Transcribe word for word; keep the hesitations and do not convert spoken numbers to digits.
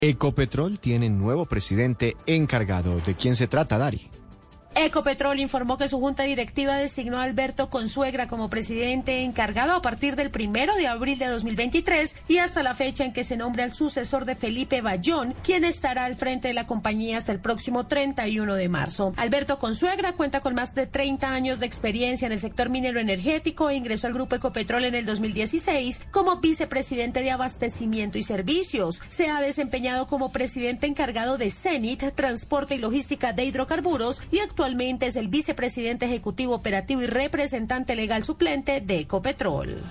Ecopetrol tiene nuevo presidente encargado. ¿De quién se trata, Dari? Ecopetrol informó que su junta directiva designó a Alberto Consuegra como presidente encargado a partir del primero de abril de dos mil veintitrés y hasta la fecha en que se nombre al sucesor de Felipe Bayón, quien estará al frente de la compañía hasta el próximo treinta y uno de marzo. Alberto Consuegra cuenta con más de treinta años de experiencia en el sector minero energético e ingresó al grupo Ecopetrol en el dos mil dieciséis como vicepresidente de abastecimiento y servicios. Se ha desempeñado como presidente encargado de Cenit, transporte y logística de hidrocarburos, y actualmente Actualmente es el vicepresidente ejecutivo operativo y representante legal suplente de Ecopetrol.